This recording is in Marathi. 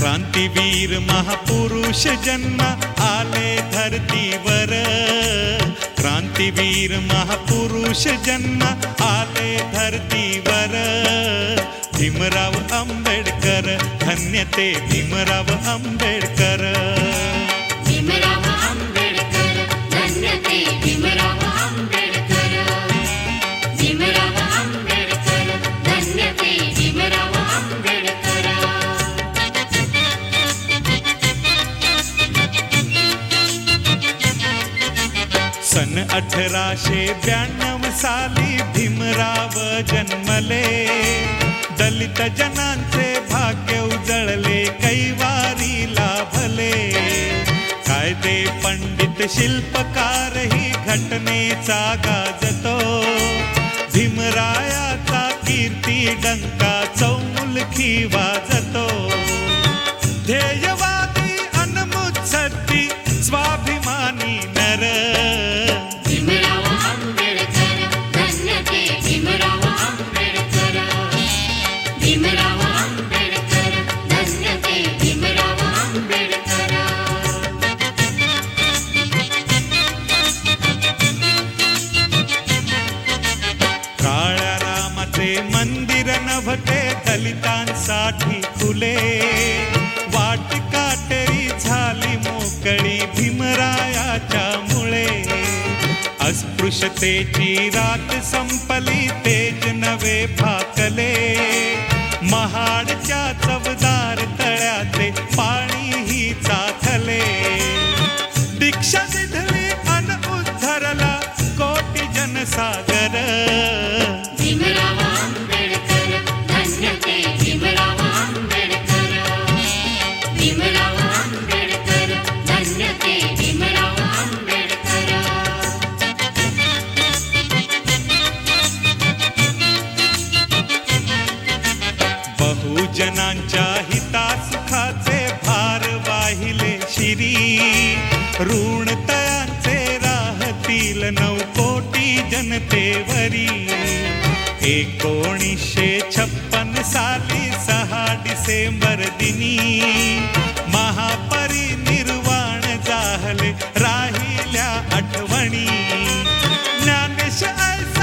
क्रांतीवीर महापुरुष जन्म आले धरतीवर, क्रांतीवीर महापुरुष जन्म आले धरतीवर. भीमराव आंबेडकर धन्य ते भीमराव आंबेडकर. भीमराव आंबेडकर धन्य ते भीमराव आंबेडकर. भीमराव आंबेडकर धन्य ते भीमराव आंबेडकर. सन 1892 साली भीमराव जन्मले. दलित जनांचे भाग्य उजळले, कैवारी लाभले. कायदे पंडित शिल्पकार ही घटनेचा गाजतो. भीमरायाचा कीर्ती डंका चौमुलखी वाजतो. ध्येयवादी अनमुत्सद्दी स्वाभिमानी नर. भीमराव आंबेडकर धन्य ते भीमराव आंबेडकर. भीमराव आंबेडकर धन्य ते भीमराव आंबेडकर. काळ्या रामाचे मंदिर नभते दलितांसाठी खुले. वाट काटेरी झाली मोकळी भीमरायाच्या मुळे. अस्पृश्यतेची रात संपली, तेज नवे फाकले. महाडच्या चवदार तळ्याचे पाणी ही चाखले. दीक्षा दिधली अन उद्धरला कोटी जनसागर. भीमराव आंबेडकर धन्य ते भीमराव आंबेडकर. भीमराव आंबेडकर धन्य ते भीमराव आंबेडकर. बहुजनांच्या हितासुखाचे भार वाहिले शिरी. ऋण तयांचे राहतील 9 कोटी जनतेवरी. 1956 साली 6 डिसेंबर दिनी महापरिनिर्वाण झाले, राहिल्या आठवणी. ज्ञानेश